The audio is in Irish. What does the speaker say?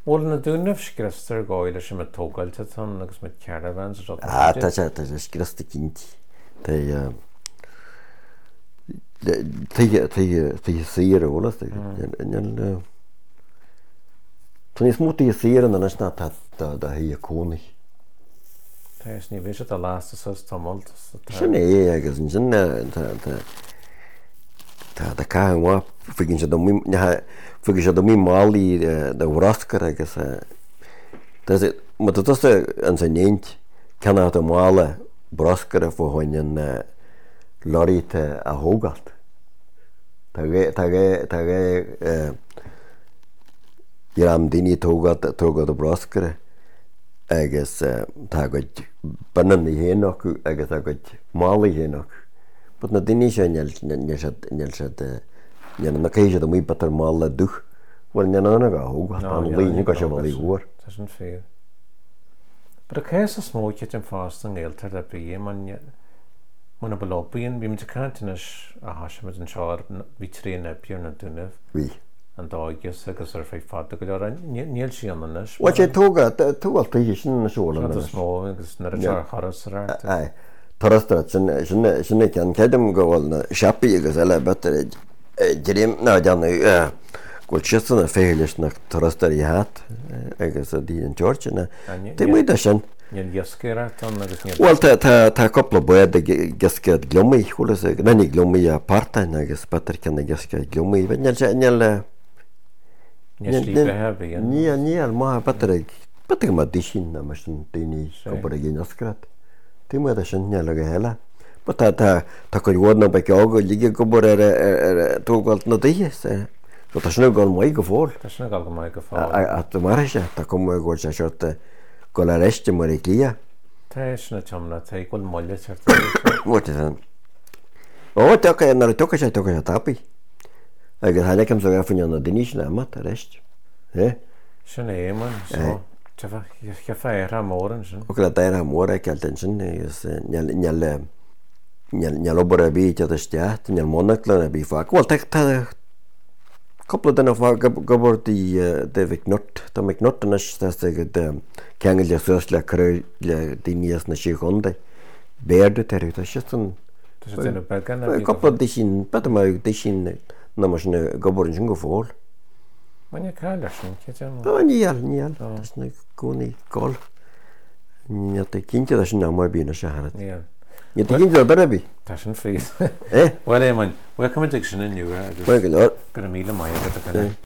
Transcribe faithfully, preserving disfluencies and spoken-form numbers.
Bhfuil na dúnamh scriostar gáil sem a tógáilte tan agus mit caravans a rud. Ah, tá sé tá sé scriosta cinti. Tá Tuige tuige sír ólas Tá níos múta í sír an anas ná tá dá hí a cónaí. Tá is ní bhí a lásta sus tamoltas. Sin é agus an sin tá tá cáhá figinn sé figin sé do mí málaí de bhrascar agus mu tusta an san néint ceanna a mála brascar a fóhain an loríte a thógalt. Tá ré i am daoine tógad tógad a brascara agus tá goid banan í héanaach agus a goid mála í héanaach. But na daoine sé neall sé na chéise a mí batar mála duch bhfuil neanna a thógad an líine go sé bhí huair. Tá sin fér. But a chéis a smóiciid an fásta an ggéaltar a bí man Muna balópaíon bhí muid cantanas a haisiid an seáir bhí trí nebíar na dúnamh. Bhí. An dágus agus ar fé fada go leir níl sí ananas. Bhaid sé tóga tógáilta sin na seola. Tá smó agus na tear charas rá. Ai. Tarastra sinna cean ceadam go bhfuil na seapaí agus eile betar dréim ná deanna ghfuil sisanna féiles nach tarastar í hat agus a dí an Georgina. Tá muid a sin. Níl gioscéire tan agus níl. Well tá coppla buad a gioscéad glumí chulas na ní glumí a partain agus betar ceanna gioscéad glumí. Níl sé níl Níl slí behebí. Níl níl má betar betar má dísin na mar sin daoine gobar a gé gioscéad. Tá muid a sin níl a go héile. Ba tá tá go bhna be ceága líige gobar ar tógáilt na daoine. Tá sinna gáil mai go fáil. Tá sinna gáil go mai go fáil. A tá mar sé tá cum ghil sé seirta go le reiste mar ag lia. Tá sinna teamna tá ghfuil moille teart. Bhirte san. Ó tucha nar tucha sé tucha sé tapaí. Agus tháinig am sa gafainn na daoine sin amat a reist. Sin é man so tá che féir a mór an sin. Ó le dair a mór ag ceiltain sin agus neall obair a bhí tead isteach neall mónachlan a bhí fá. Bhil tá coppla den fá gobartí de bhicnot Tá micnot anas go ceangail le suas le cruir le daoine na sí chunda. Béirde teirú tá si san coppla dí sin beta má dí sin na mar sin gobarin sin go fáil. Maine cáile sin ce níl níl Tás na gúnaí gáil. Ní cinnte a sin ná mar bína se hena. Níl. Ní cinnte a berbí. Tá sin fís. Eh? Well é man, bhfuil cumid sin inniu agus Bhfuil go leor. go míle mai.